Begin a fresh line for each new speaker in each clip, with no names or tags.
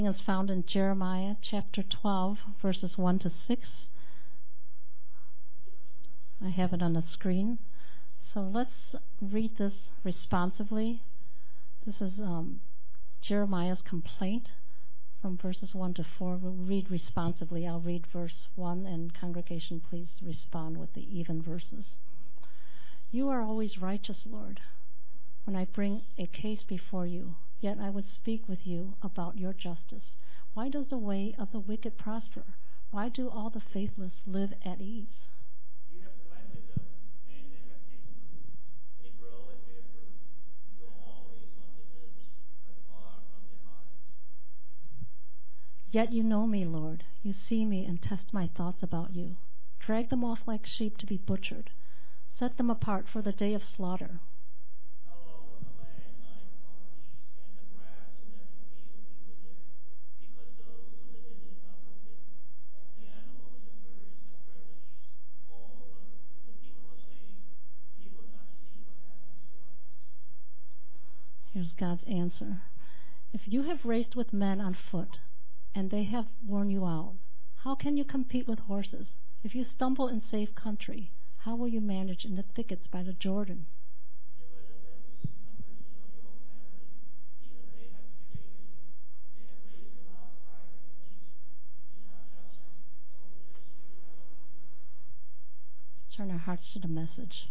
Is found in Jeremiah chapter 12, verses 1 to 6. I have it on the screen. So let's read this responsively. This is Jeremiah's complaint from verses 1 to 4. We'll read responsively. I'll read verse 1, and congregation, please respond with the even verses. You are always righteous, Lord, when I bring a case before you. Yet I would speak with you about your justice. Why does the way of the wicked prosper? Why do all the faithless live at ease?
You have planted them, and they have taken root. They grow and bear fruit. You are always on the lips, but far from the heart.
Yet you know me, Lord. You see me and test my thoughts about you. Drag them off like sheep to be butchered. Set them apart for the day of slaughter. Here's God's answer. If you have raced with men on foot, and they have worn you out, how can you compete with horses? If you stumble in safe country, how will you manage in the thickets by the Jordan? Turn our hearts to the message.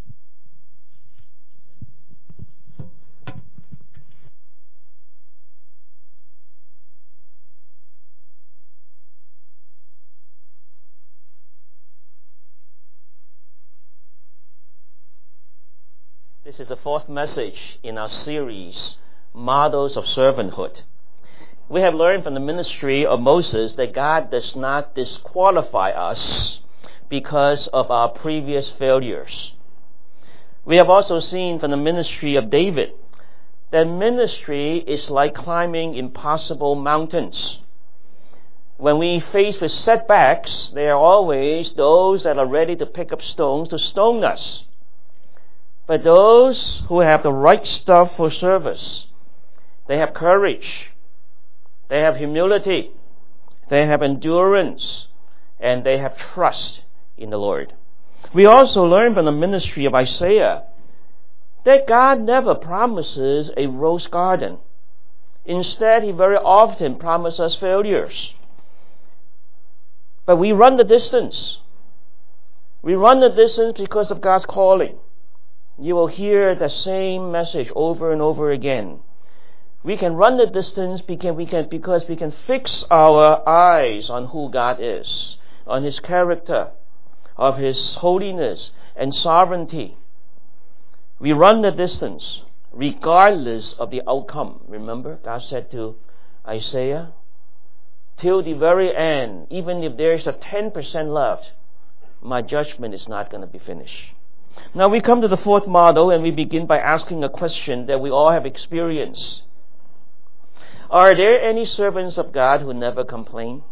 This is the fourth message in our series, Models of Servanthood. We have learned from the ministry of Moses that God does not disqualify us because of our previous failures. We have also seen from the ministry of David that ministry is like climbing impossible mountains. When we face with setbacks, there are always those that are ready to pick up stones to stone us. But those who have the right stuff for service, they have courage, they have humility, they have endurance, and they have trust in the Lord. We also learn from the ministry of Isaiah that God never promises a rose garden. Instead, He very often promises us failures. But we run the distance. We run the distance because of God's calling. You will hear the same message over and over again. We can run the distance because we can fix our eyes on who God is, on His character, of His holiness and sovereignty. We run the distance regardless of the outcome. Remember, God said to Isaiah, till the very end, even if there's a 10% left, my judgment is not going to be finished. Now we come to the fourth model, and we begin by asking a question that we all have experienced. Are there any servants of God who never complain?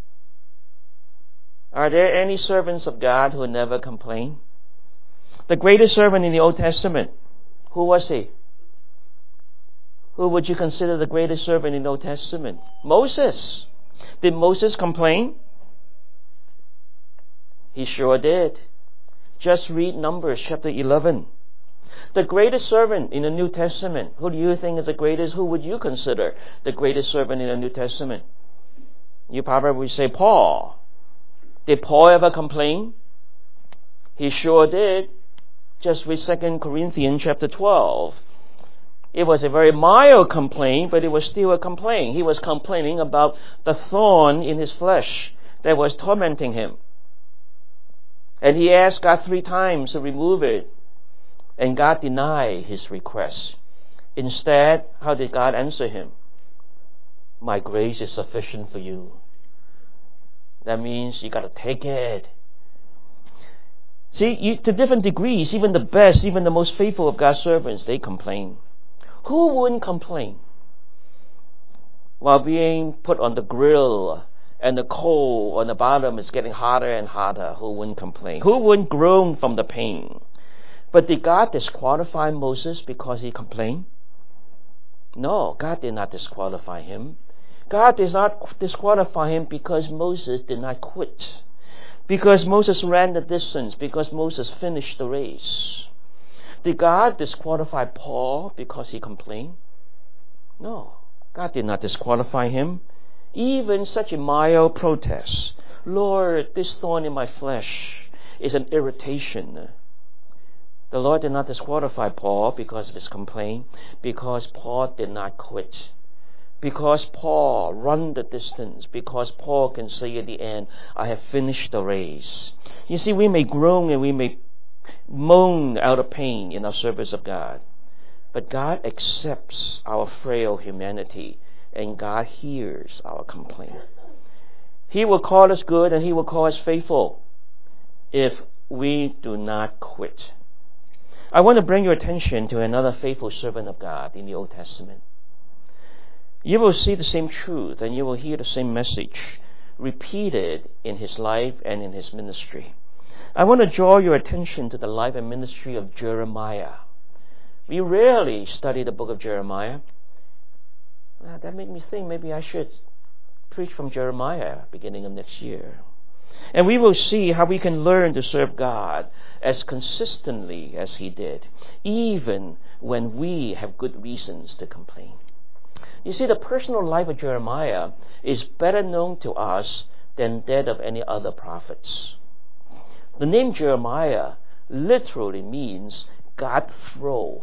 Are there any servants of God who never complain? The greatest servant in the Old Testament, who was he? Who would you consider the greatest servant in the Old Testament? Moses. Did Moses complain? He sure did. Just read Numbers chapter 11. The greatest servant in the New Testament, who do you think is the greatest? Who would you consider the greatest servant in the New Testament? You probably say Paul. Did Paul ever complain? He sure did. Just read 2 Corinthians chapter 12. It was a very mild complaint, but it was still a complaint. He was complaining about the thorn in his flesh that was tormenting him. And he asked God 3 times to remove it. And God denied his request. Instead, how did God answer him? My grace is sufficient for you. That means you got to take it. See, to different degrees, even the best, even the most faithful of God's servants, they complain. Who wouldn't complain while being put on the grill and the coal on the bottom is getting hotter and hotter? Who wouldn't complain? Who wouldn't groan from the pain? But did God disqualify Moses because he complained? No, God did not disqualify him, God did not disqualify him because Moses did not quit, because Moses ran the distance, because Moses finished the race. Did God disqualify Paul because he complained? No, God did not disqualify him. Even such a mild protest, Lord, this thorn in my flesh is an irritation. The Lord did not disqualify Paul because of his complaint, because Paul did not quit. Because Paul ran the distance, because Paul can say at the end, I have finished the race. You see, we may groan and we may moan out of pain in our service of God, but God accepts our frail humanity, and God hears our complaint. He will call us good and He will call us faithful if we do not quit. I want to bring your attention to another faithful servant of God in the Old Testament. You will see the same truth and you will hear the same message repeated in his life and in his ministry. I want to draw your attention to the life and ministry of Jeremiah. We rarely study the book of Jeremiah. That made me think maybe I should preach from Jeremiah beginning of next year. And we will see how we can learn to serve God as consistently as he did, even when we have good reasons to complain. You see, the personal life of Jeremiah is better known to us than that of any other prophets. The name Jeremiah literally means God throw.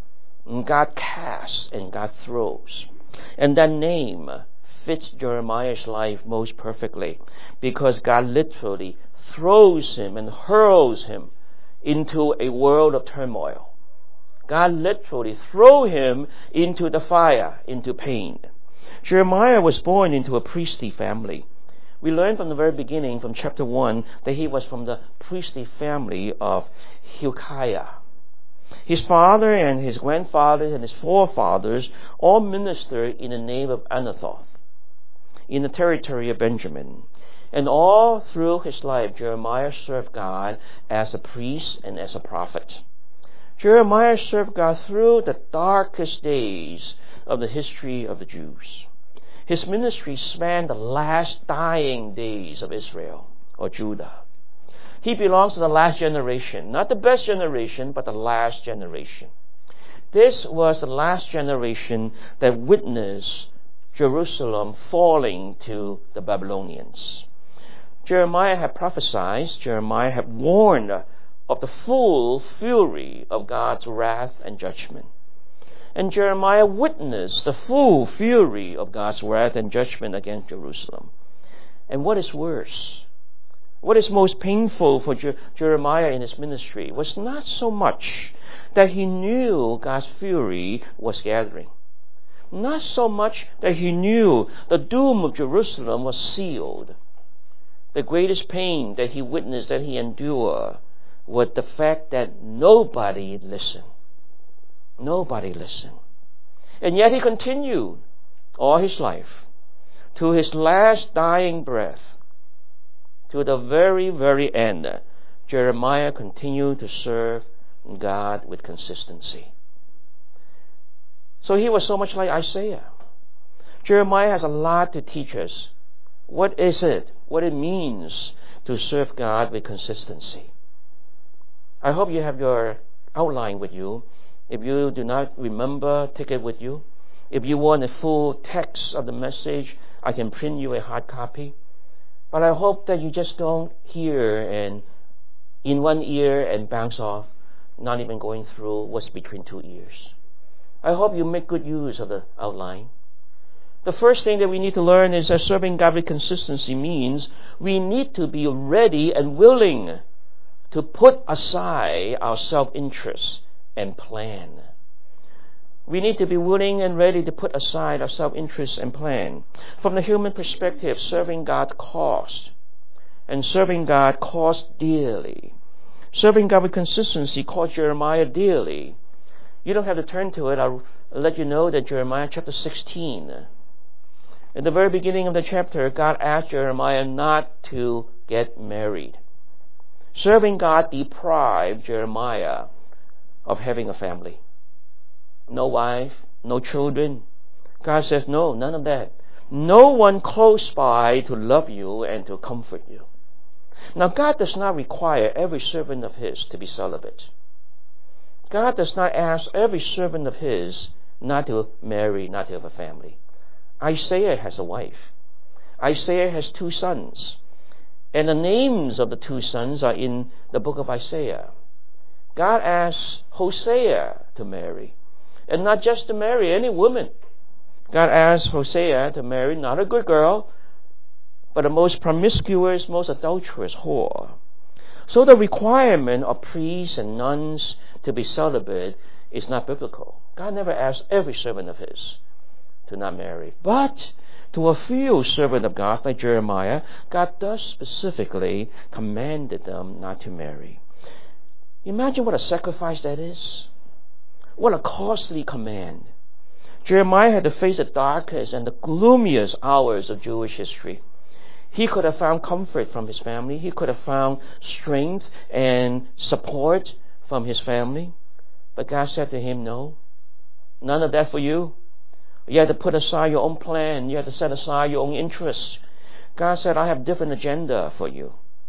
God casts and God throws. And that name fits Jeremiah's life most perfectly because God literally throws him and hurls him into a world of turmoil. God literally threw him into the fire, into pain. Jeremiah was born into a priestly family. We learn from the very beginning, from chapter 1, that he was from the priestly family of Hilkiah. His father and his grandfathers and his forefathers all ministered in the name of Anathoth, in the territory of Benjamin. And all through his life, Jeremiah served God as a priest and as a prophet. Jeremiah served God through the darkest days of the history of the Jews. His ministry spanned the last dying days of Israel or Judah. He belongs to the last generation, not the best generation, but the last generation. This was the last generation that witnessed Jerusalem falling to the Babylonians. Jeremiah had prophesied, Jeremiah had warned of the full fury of God's wrath and judgment. And Jeremiah witnessed the full fury of God's wrath and judgment against Jerusalem. And what is worse, what is most painful for Jeremiah in his ministry was not so much that he knew God's fury was gathering. Not so much that he knew the doom of Jerusalem was sealed. The greatest pain that he witnessed, that he endured, was the fact that nobody listened. Nobody listened. And yet he continued all his life, to his last dying breath, to the very, very end. Jeremiah continued to serve God with consistency. So he was so much like Isaiah. Jeremiah has a lot to teach us. What is it? What it means to serve God with consistency. I hope you have your outline with you. If you do not remember, take it with you. If you want a full text of the message, I can print you a hard copy. But I hope that you just don't hear and in one ear and bounce off, not even going through what's between two ears. I hope you make good use of the outline. The first thing that we need to learn is that serving God with consistency means we need to be ready and willing to put aside our self-interest and plan. We need to be willing and ready to put aside our self-interest and plan. From the human perspective, serving God costs. And serving God costs dearly. Serving God with consistency cost Jeremiah dearly. You don't have to turn to it. I'll let you know that Jeremiah chapter 16. At the very beginning of the chapter, God asked Jeremiah not to get married. Serving God deprived Jeremiah of having a family. No wife, no children. God says, no, none of that. No one close by to love you and to comfort you. Now, God does not require every servant of His to be celibate. God does not ask every servant of His not to marry, not to have a family. Isaiah has a wife. Isaiah has 2 sons. And the names of the 2 sons are in the book of Isaiah. God asks Hosea to marry. And not just to marry any woman. God asks Hosea to marry not a good girl, but the most promiscuous, most adulterous whore. So the requirement of priests and nuns to be celibate is not biblical. God never asked every servant of His to not marry. But to a few servants of God, like Jeremiah, God does specifically commanded them not to marry. Imagine what a sacrifice that is. What a costly command. Jeremiah had to face the darkest and the gloomiest hours of Jewish history. He could have found comfort from his family. He could have found strength and support from his family. But God said to him, no, none of that for you. You have to put aside your own plan. You have to set aside your own interests. God said, I have a different agenda for you.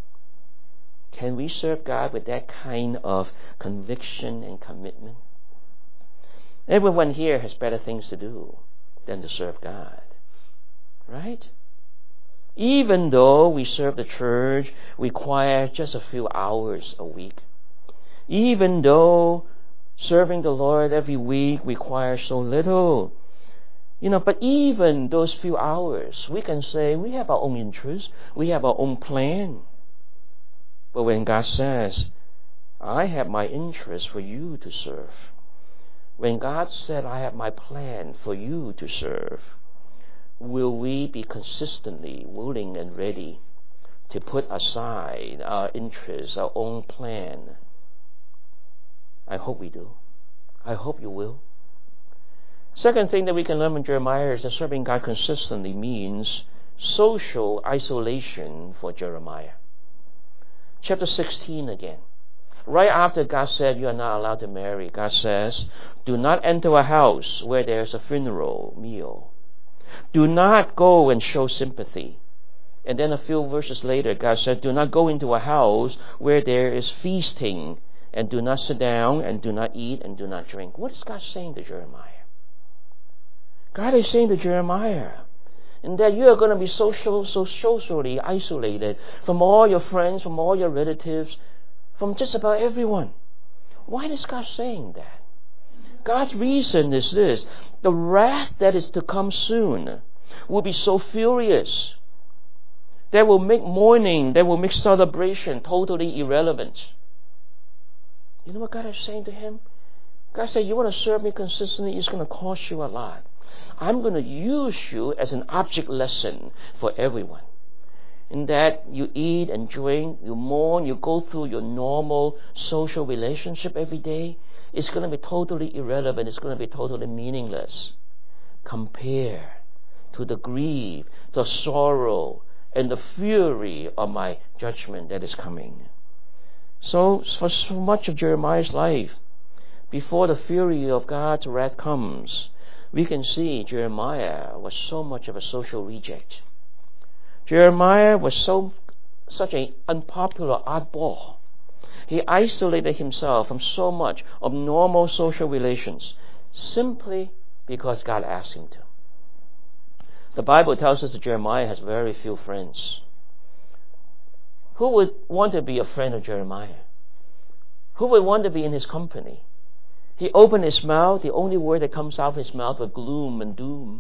Can we serve God with that kind of conviction and commitment? Everyone here has better things to do than to serve God. Right? Even though we serve the church requires just a few hours a week. Even though serving the Lord every week requires so little. But even those few hours, we can say we have our own interests, we have our own plan. But when God says, I have my interest for you to serve, when God said, I have my plan for you to serve, will we be consistently willing and ready to put aside our interests, our own plan? I hope we do. I hope you will. Second thing that we can learn from Jeremiah is that serving God consistently means social isolation for Jeremiah. Chapter 16 again. Right after God said you are not allowed to marry, God says, do not enter a house where there is a funeral meal. Do not go and show sympathy. And then a few verses later, God said, do not go into a house where there is feasting, and do not sit down, and do not eat, and do not drink. What is God saying to Jeremiah? God is saying to Jeremiah, and that you are going to be socially isolated from all your friends, from all your relatives, from just about everyone. Why is God saying that? God's reason is this: the wrath that is to come soon will be so furious that will make mourning, that will make celebration totally irrelevant. You know what God is saying to him? God said, you want to serve me consistently, it's going to cost you a lot. I'm going to use you as an object lesson for everyone. In that you eat and drink, you mourn, you go through your normal social relationship every day. It's going to be totally irrelevant. It's going to be totally meaningless compared to the grief, the sorrow, and the fury of my judgment that is coming. So for so much of Jeremiah's life, before the fury of God's wrath comes, we can see Jeremiah was so much of a social reject. Jeremiah was such an unpopular oddball. He isolated himself from so much of normal social relations simply because God asked him to. The Bible tells us that Jeremiah has very few friends. Who would want to be a friend of Jeremiah? Who would want to be in his company? He opened his mouth, the only word that comes out of his mouth was gloom and doom.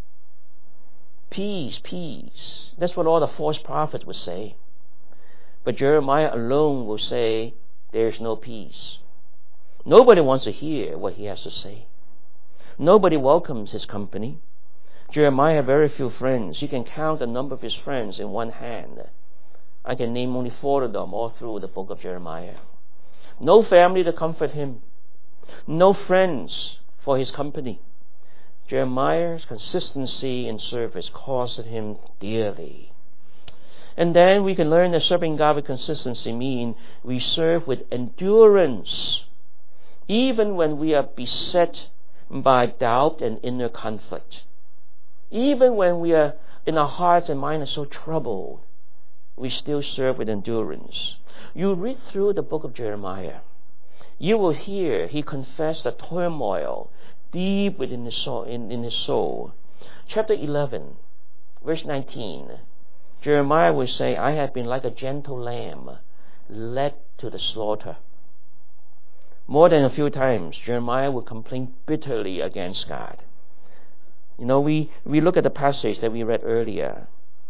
Peace, peace. That's what all the false prophets would say. But Jeremiah alone will say, there's no peace. Nobody wants to hear what he has to say. Nobody welcomes his company. Jeremiah had very few friends. You can count the number of his friends in one hand. I can name only 4 of them all through the book of Jeremiah. No family to comfort him. No friends for his company. Jeremiah's consistency in service cost him dearly. And then we can learn that serving God with consistency means we serve with endurance, even when we are beset by doubt and inner conflict. Even when we are in our hearts and minds are so troubled, we still serve with endurance. You read through the book of Jeremiah, you will hear he confessed the turmoil deep within his soul, in his soul. Chapter 11, verse 19, Jeremiah will say, I have been like a gentle lamb led to the slaughter. More than a few times, Jeremiah will complain bitterly against God. We look at the passage that we read earlier.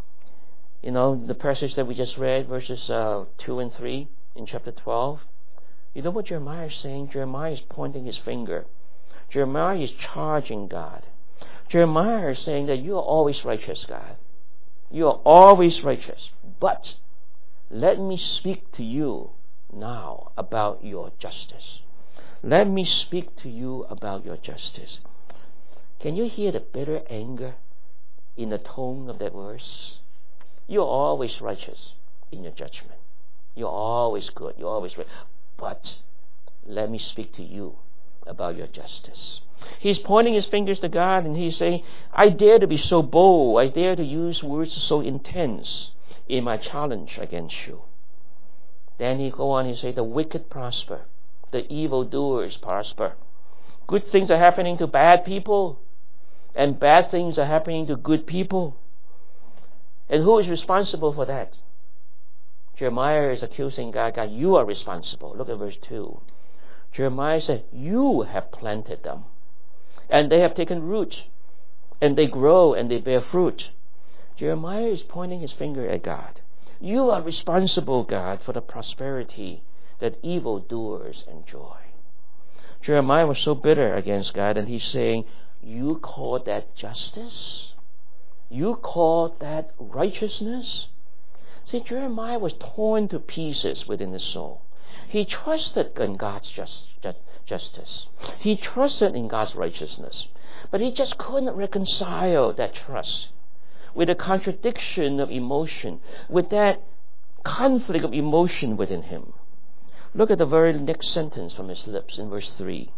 The passage that we just read, verses 2 and 3 in chapter 12. You know what Jeremiah is saying? Jeremiah is pointing his finger. Jeremiah is charging God. Jeremiah is saying that you are always righteous, God. You are always righteous. But let me speak to you now about your justice. Let me speak to you about your justice. Can you hear the bitter anger in the tone of that verse? You're always righteous in your judgment. You're always good. You're always right. But let me speak to you about your justice. He's pointing his fingers to God and he's saying, I dare to be so bold. I dare to use words so intense in my challenge against you. Then he go on, he say, the wicked prosper. The evildoers prosper. Good things are happening to bad people, and bad things are happening to good people. And who is responsible for that? Jeremiah is accusing God. God, you are responsible. Look at verse 2. Jeremiah said, you have planted them, and they have taken root, and they grow, and they bear fruit. Jeremiah is pointing his finger at God. You are responsible, God, for the prosperity that evildoers enjoy. Jeremiah was so bitter against God, and he's saying, you call that justice? You call that righteousness? See, Jeremiah was torn to pieces within his soul. He trusted in God's justice. He trusted in God's righteousness. But he just couldn't reconcile that trust with the contradiction of emotion, with that conflict of emotion within him. Look at the very next sentence from his lips in verse 3.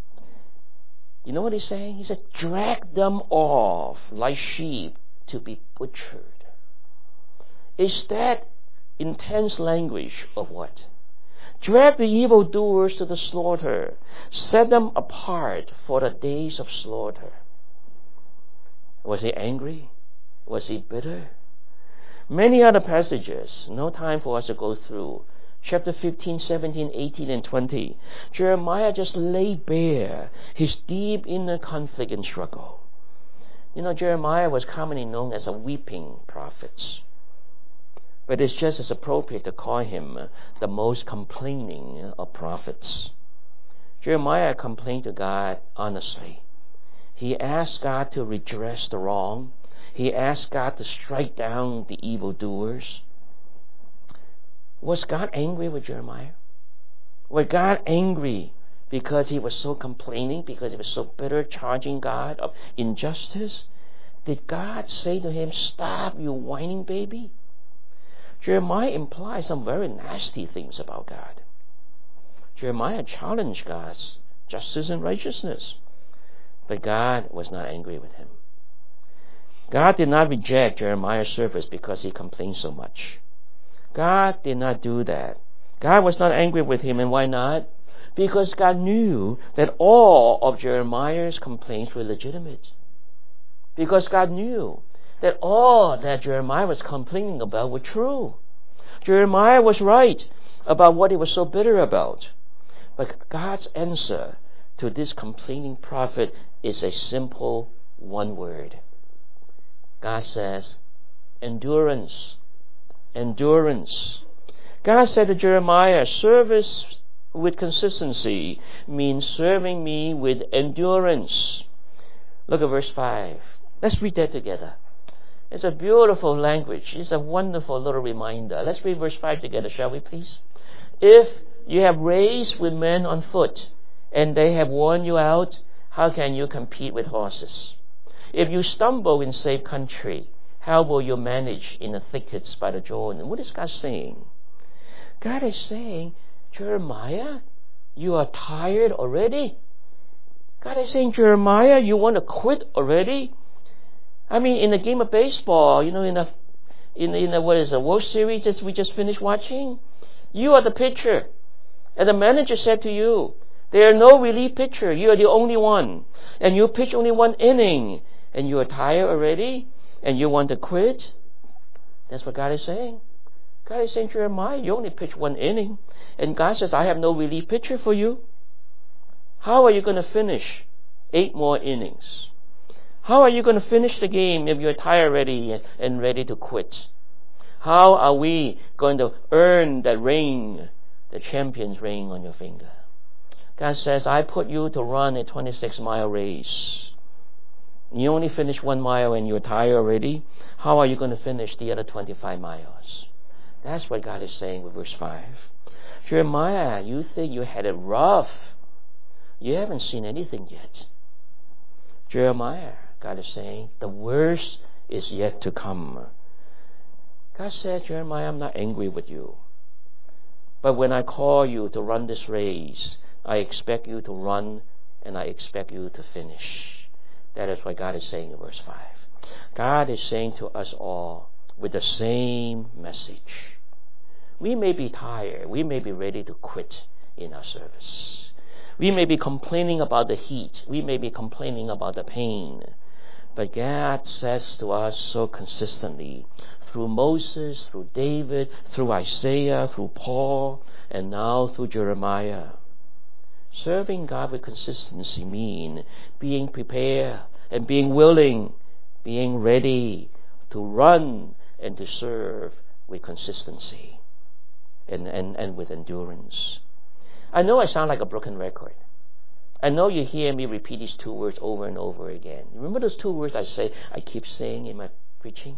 You know what he's saying? He said, drag them off like sheep to be butchered. Is that intense language of what? Drag the evildoers to the slaughter. Set them apart for the days of slaughter. Was he angry? Was he bitter? Many other passages, no time for us to go through. Chapter 15, 17, 18, and 20. Jeremiah just laid bare his deep inner conflict and struggle. Jeremiah was commonly known as a weeping prophet. But it's just as appropriate to call him the most complaining of prophets. Jeremiah complained to God honestly. He asked God to redress the wrong. He asked God to strike down the evildoers. Was God angry with Jeremiah? Was God angry because he was so complaining, because he was so bitter, charging God of injustice? Did God say to him, stop, you whining baby? Jeremiah implies some very nasty things about God. Jeremiah challenged God's justice and righteousness. But God was not angry with him. God did not reject Jeremiah's service because he complained so much. God did not do that. God was not angry with him, and why not? Because God knew that all of Jeremiah's complaints were legitimate. Because God knew that all that Jeremiah was complaining about were true. Jeremiah was right about what he was so bitter about. But God's answer to this complaining prophet is a simple one word. God says, endurance. Endurance. God said to Jeremiah, service with consistency means serving me with endurance. Look at verse 5. Let's read that together. It's a beautiful language. It's a wonderful little reminder. Let's read verse 5 together, shall we please? If you have raced with men on foot, and they have worn you out, how can you compete with horses? If you stumble in safe country, how will you manage in the thickets by the Jordan? What is God saying? God is saying, Jeremiah, you are tired already? God is saying, Jeremiah, you want to quit already? I mean, in the game of baseball, in the what is the World Series that we just finished watching, you are the pitcher, and the manager said to you, there are no relief pitcher. You are the only one, and you pitch only one inning, and you are tired already, and you want to quit. That's what God is saying. God is saying, Jeremiah, you only pitch one inning, and God says, I have no relief pitcher for you. How are you going to finish 8 more innings? How are you going to finish the game if you're tired already and ready to quit? How are we going to earn that ring, the champion's ring on your finger? God says, I put you to run a 26-mile race. You only finish 1 mile and you're tired already. How are you going to finish the other 25 miles? That's what God is saying with verse 5. Jeremiah, you think you had it rough. You haven't seen anything yet. Jeremiah, God is saying, the worst is yet to come. God said, Jeremiah, I'm not angry with you. But when I call you to run this race, I expect you to run and I expect you to finish. That is what God is saying in verse 5. God is saying to us all with the same message. We may be tired. We may be ready to quit in our service. We may be complaining about the heat. We may be complaining about the pain. But God says to us so consistently, through Moses, through David, through Isaiah, through Paul, and now through Jeremiah, serving God with consistency means being prepared and being willing, being ready to run and to serve with consistency and with endurance. I know I sound like a broken record. I know you hear me repeat these 2 words over and over again. Remember those 2 words I keep saying in my preaching?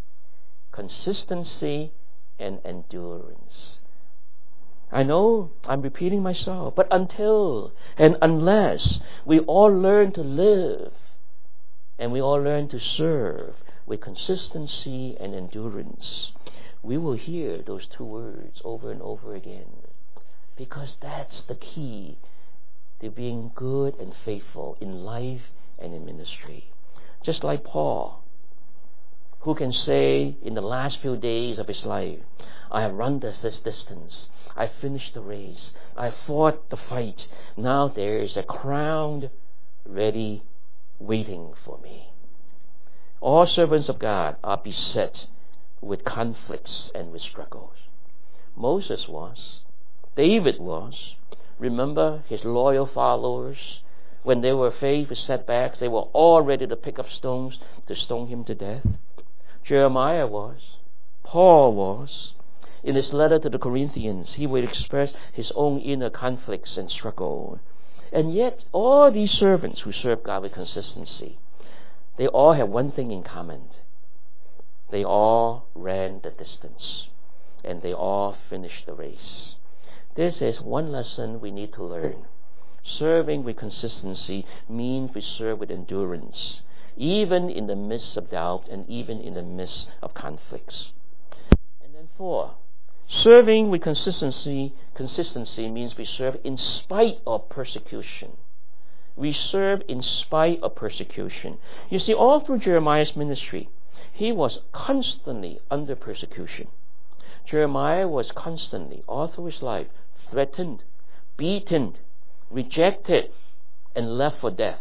Consistency and endurance. I know I'm repeating myself, but until and unless we all learn to live and we all learn to serve with consistency and endurance, we will hear those 2 words over and over again. Because that's the key to being good and faithful in life and in ministry. Just like Paul, who can say in the last few days of his life, I have run this distance, I finished the race, I fought the fight, now there is a crown ready waiting for me. All servants of God are beset with conflicts and with struggles. Moses was. David was. Remember his loyal followers? When they were faced with setbacks, they were all ready to pick up stones to stone him to death. Jeremiah was. Paul was. In his letter to the Corinthians, he would express his own inner conflicts and struggle. And yet, all these servants who serve God with consistency, they all have one thing in common. They all ran the distance, and they all finished the race. This is one lesson we need to learn. Serving with consistency means we serve with endurance, even in the midst of doubt and even in the midst of conflicts. And then 4, serving with consistency means we serve in spite of persecution. We serve in spite of persecution. You see, all through Jeremiah's ministry, he was constantly under persecution. Jeremiah was constantly, all through his life, threatened, beaten, rejected, and left for death.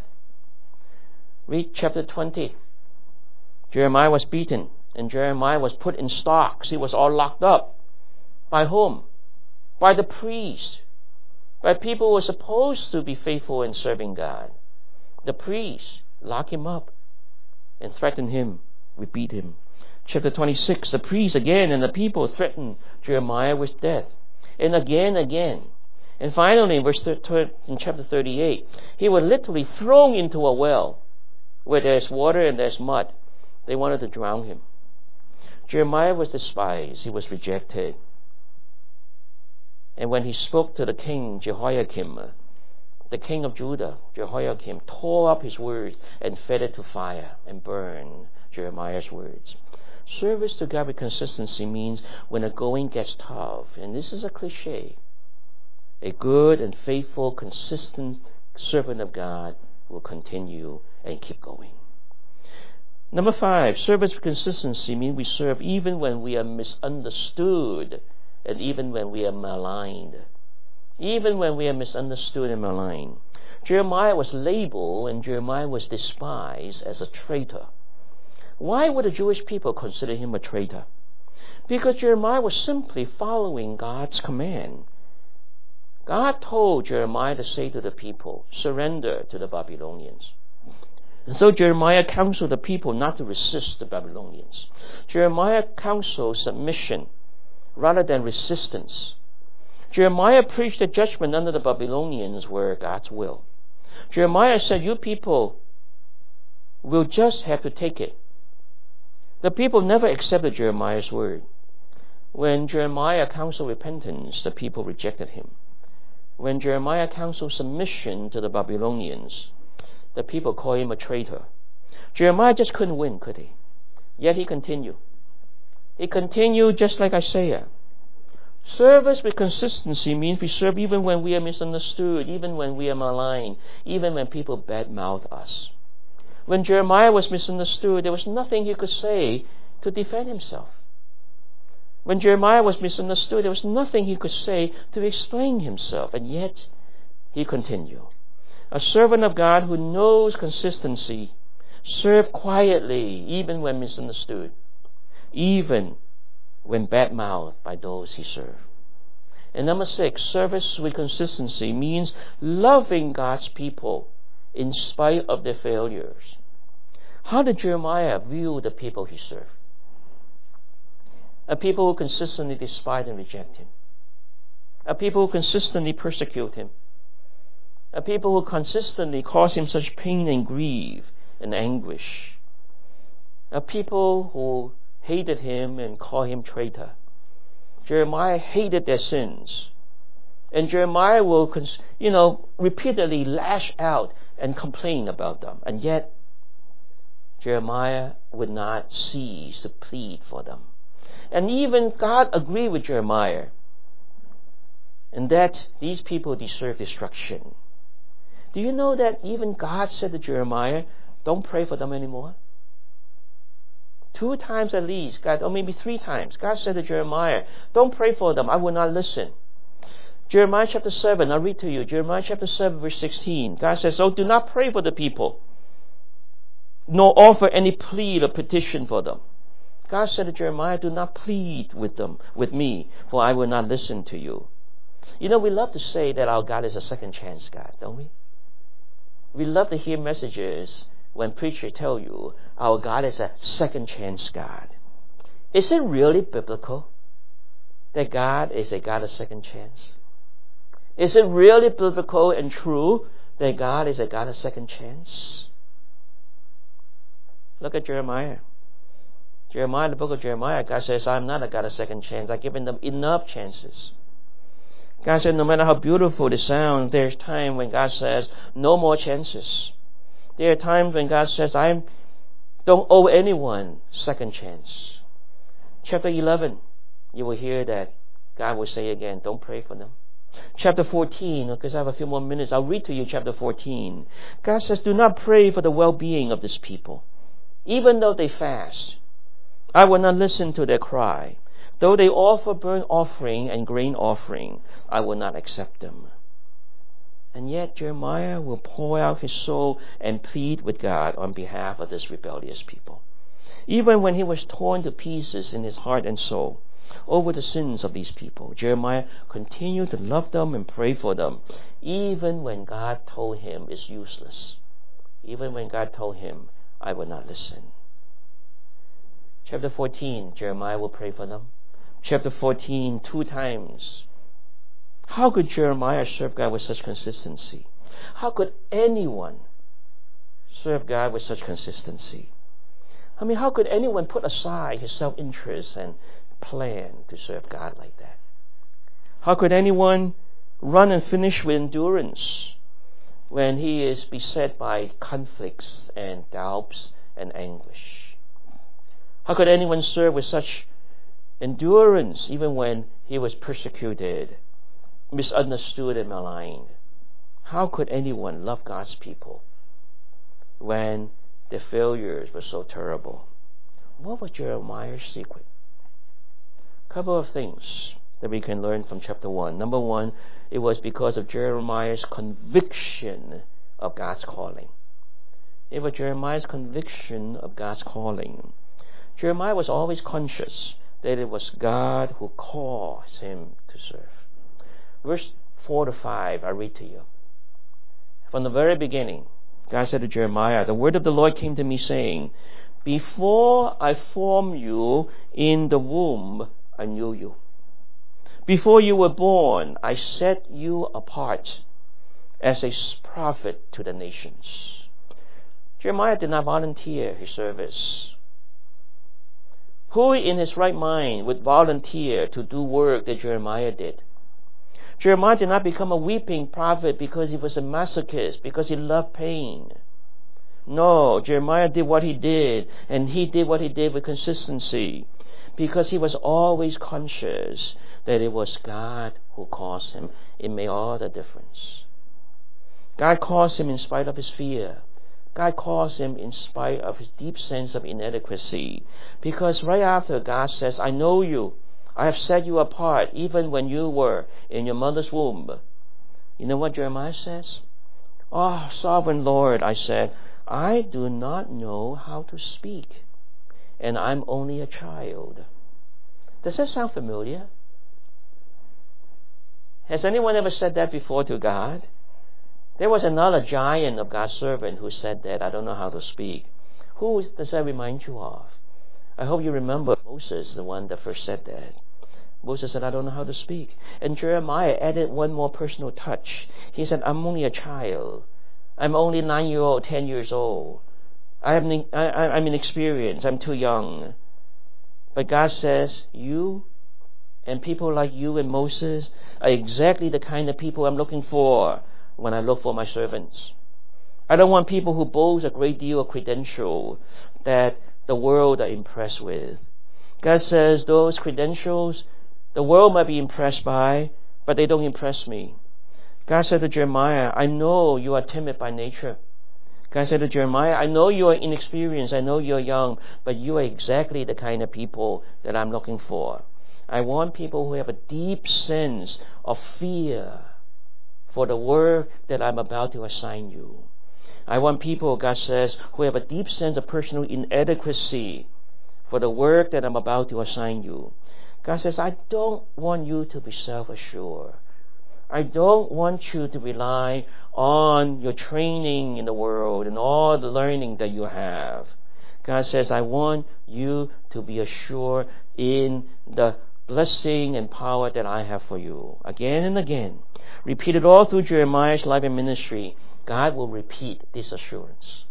Read chapter 20. Jeremiah was beaten, and Jeremiah was put in stocks. He was all locked up. By whom? By the priest. By people who were supposed to be faithful in serving God. The priest locked him up and threatened him. We beat him. Chapter 26, the priest again and the people threatened Jeremiah with death. And again. And finally, in chapter 38, he was literally thrown into a well where there's water and there's mud. They wanted to drown him. Jeremiah was despised. He was rejected. And when he spoke to the king, Jehoiakim, the king of Judah, Jehoiakim, tore up his words and fed it to fire and burned Jeremiah's words. Service to God with consistency means when the going gets tough, and this is a cliche, a good and faithful, consistent servant of God will continue and keep going. Number 5, service with consistency means we serve even when we are misunderstood and even when we are maligned. Even when we are misunderstood and maligned. Jeremiah was labeled and Jeremiah was despised as a traitor. Why would the Jewish people consider him a traitor? Because Jeremiah was simply following God's command. God told Jeremiah to say to the people, surrender to the Babylonians. And so Jeremiah counseled the people not to resist the Babylonians. Jeremiah counseled submission rather than resistance. Jeremiah preached that judgment under the Babylonians were God's will. Jeremiah said, you people will just have to take it. The people never accepted Jeremiah's word. When Jeremiah counseled repentance, the people rejected him. When Jeremiah counseled submission to the Babylonians, the people called him a traitor. Jeremiah just couldn't win, could he? Yet he continued. He continued just like Isaiah. Service with consistency means we serve even when we are misunderstood, even when we are maligned, even when people badmouth us. When Jeremiah was misunderstood, there was nothing he could say to defend himself. When Jeremiah was misunderstood, there was nothing he could say to explain himself, and yet he continued. A servant of God who knows consistency, serve quietly even when misunderstood, even when badmouthed by those he served. And number 6, service with consistency means loving God's people in spite of their failures. How did Jeremiah view the people he served? A people who consistently despise and reject him. A people who consistently persecute him. A people who consistently cause him such pain and grief and anguish. A people who hated him and called him traitor. Jeremiah hated their sins. And Jeremiah will, repeatedly lash out and complain about them. And yet, Jeremiah would not cease to plead for them. And even God agreed with Jeremiah in that these people deserve destruction. Do you know that even God said to Jeremiah, don't pray for them anymore? 2 times at least, God, or maybe 3 times, God said to Jeremiah, don't pray for them, I will not listen. Jeremiah chapter 7, I'll read to you. Jeremiah chapter 7 verse 16. God says, do not pray for the people, nor offer any plea or petition for them. God said to Jeremiah, do not plead with me, for I will not listen to you. We love to say that our God is a second chance God, don't we? We love to hear messages when preachers tell you our God is a second chance God. Is it really biblical that God is a God of second chance? Is it really biblical and true that God is a God of second chance? Look at Jeremiah. Jeremiah, the book of Jeremiah, God says, I'm not a God of second chance. I've given them enough chances. God said, no matter how beautiful it sounds, there's time when God says, no more chances. There are times when God says, I don't owe anyone second chance. Chapter 11, you will hear that God will say again, don't pray for them. Chapter 14, because I have a few more minutes, I'll read to you chapter 14. God says, do not pray for the well-being of this people. Even though they fast, I will not listen to their cry. Though they offer burnt offering and grain offering, I will not accept them. And yet Jeremiah will pour out his soul and plead with God on behalf of this rebellious people. Even when he was torn to pieces in his heart and soul over the sins of these people, Jeremiah continued to love them and pray for them, even when God told him it's useless. Even when God told him, I will not listen. Chapter 14, Jeremiah will pray for them. Chapter 14, 2 times. How could Jeremiah serve God with such consistency? How could anyone serve God with such consistency? How could anyone put aside his self-interest and plan to serve God like that? How could anyone run and finish with endurance when he is beset by conflicts and doubts and anguish? How could anyone serve with such endurance even when he was persecuted, misunderstood and maligned? How could anyone love God's people when Their failures were so terrible. What was Jeremiah's secret? A couple of things that we can learn from chapter 1. Number one, it was because of Jeremiah's conviction of God's calling. It was Jeremiah's conviction of God's calling. Jeremiah was always conscious that it was God who caused him to serve. Verse 4 to 5, I read to you. From the very beginning, God said to Jeremiah, the word of the Lord came to me saying, before I formed you in the womb, I knew you. Before you were born, I set you apart as a prophet to the nations. Jeremiah did not volunteer his service. Who in his right mind would volunteer to do work that Jeremiah did? Jeremiah did not become a weeping prophet because he was a masochist, because he loved pain. No, Jeremiah did what he did, and he did what he did with consistency, because he was always conscious that it was God who caused him. It made all the difference. God caused him in spite of his fear. God caused him in spite of his deep sense of inadequacy. Because right after God says, I know you, I have set you apart even when you were in your mother's womb. You know what Jeremiah says? Oh, sovereign Lord, I said, I do not know how to speak, and I'm only a child. Does that sound familiar? Has anyone ever said that before to God? There was another giant of God's servant who said that, I don't know how to speak. Who does that remind you of? I hope you remember Moses, the one that first said that. Moses said, I don't know how to speak. And Jeremiah added one more personal touch. He said, I'm only a child. I'm only 9-year-old, 10 years old. I'm inexperienced. I'm too young. But God says, you and people like you and Moses are exactly the kind of people I'm looking for when I look for my servants. I don't want people who boast a great deal of credential that the world are impressed with. God says those credentials the world might be impressed by, but they don't impress me. God said to Jeremiah, I know you are timid by nature. God said to Jeremiah, I know you are inexperienced, I know you're young, but you are exactly the kind of people that I'm looking for. I want people who have a deep sense of fear for the work that I'm about to assign you. I want people, God says, who have a deep sense of personal inadequacy for the work that I'm about to assign you. God says, I don't want you to be self-assured. I don't want you to rely on your training in the world and all the learning that you have. God says, I want you to be assured in the blessing and power that I have for you. Again and again, repeated all through Jeremiah's life and ministry, God will repeat this assurance.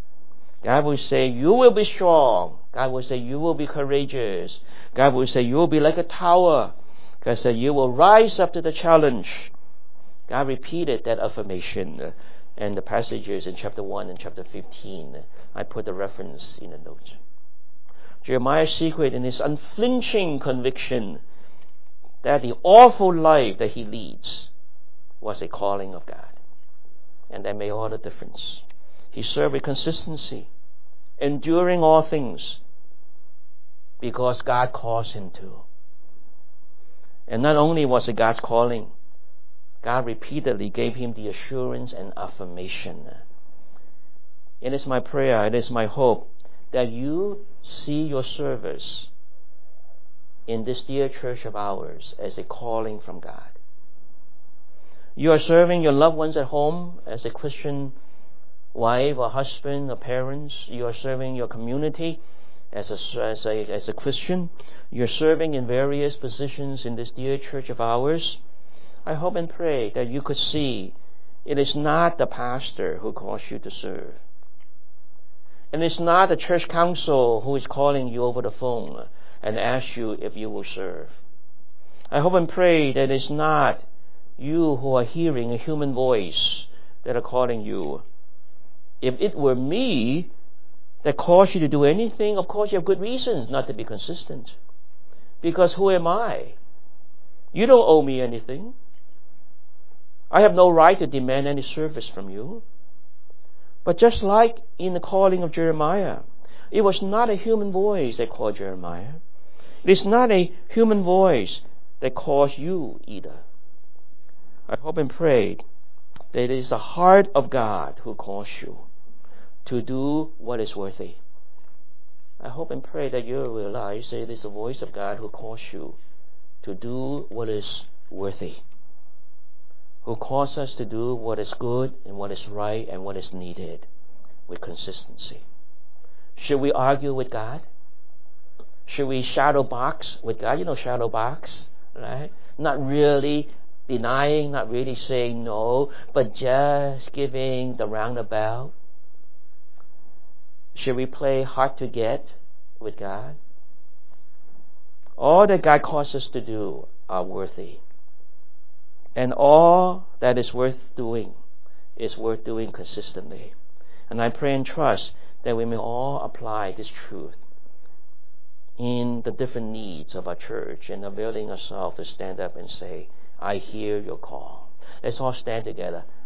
God will say, you will be strong. God will say, you will be courageous. God will say, you will be like a tower. God said, you will rise up to the challenge. God repeated that affirmation and the passages in chapter 1 and chapter 15. I put the reference in the notes. Jeremiah's secret in his unflinching conviction that the awful life that he leads was a calling of God. And that made all the difference. He served with consistency, enduring all things, because God calls him to. And not only was it God's calling, God repeatedly gave him the assurance and affirmation. It is my prayer, it is my hope that you see your service in this dear church of ours as a calling from God. You are serving your loved ones at home as a Christian wife or husband or parents. You are serving your community as a Christian. You're serving in various positions in this dear church of ours. I hope and pray that you could see it is not the pastor who calls you to serve. And it's not the church council who is calling you over the phone and asks you if you will serve. I hope and pray that it's not you who are hearing a human voice that are calling you. If it were me that caused you to do anything, of course you have good reasons not to be consistent. Because who am I? You don't owe me anything. I have no right to demand any service from you. But just like in the calling of Jeremiah, it was not a human voice that called Jeremiah. It is not a human voice that calls you either. I hope and pray that it is the heart of God who calls you to do what is worthy. I hope and pray that you realize that it is the voice of God who calls you to do what is worthy, who calls us to do what is good and what is right and what is needed with consistency. Should we argue with God? Should we shadow box with God? You know, shadow box, right? Not really denying, not really saying no, but just giving the roundabout. Should we play hard to get with God? All that God calls us to do are worthy. And all that is worth doing is worth doing consistently. And I pray and trust that we may all apply this truth in the different needs of our church and availing ourselves to stand up and say, I hear your call. Let's all stand together.